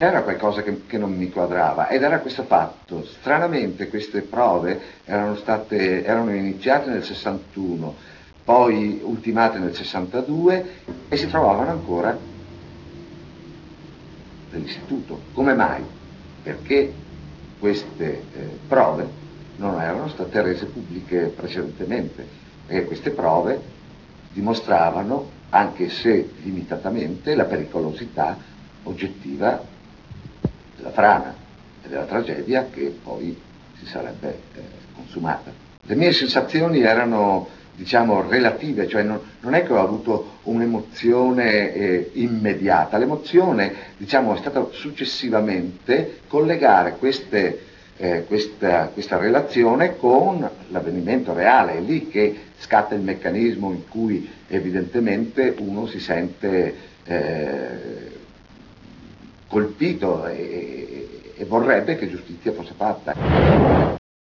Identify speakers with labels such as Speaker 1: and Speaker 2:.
Speaker 1: Era qualcosa che non mi quadrava ed era questo fatto. Stranamente queste prove erano iniziate nel 61, poi ultimate nel 62 e si trovavano ancora nell'istituto. Come mai? Perché queste prove non erano state rese pubbliche precedentemente, perché queste prove dimostravano, anche se limitatamente, la pericolosità oggettiva della frana e della tragedia che poi si sarebbe consumata. Le mie sensazioni erano, diciamo, relative, cioè non è che ho avuto un'emozione immediata, l'emozione, diciamo, è stata successivamente collegare questa relazione con l'avvenimento reale, è lì che scatta il meccanismo in cui evidentemente uno si sente colpito e vorrebbe che giustizia fosse fatta.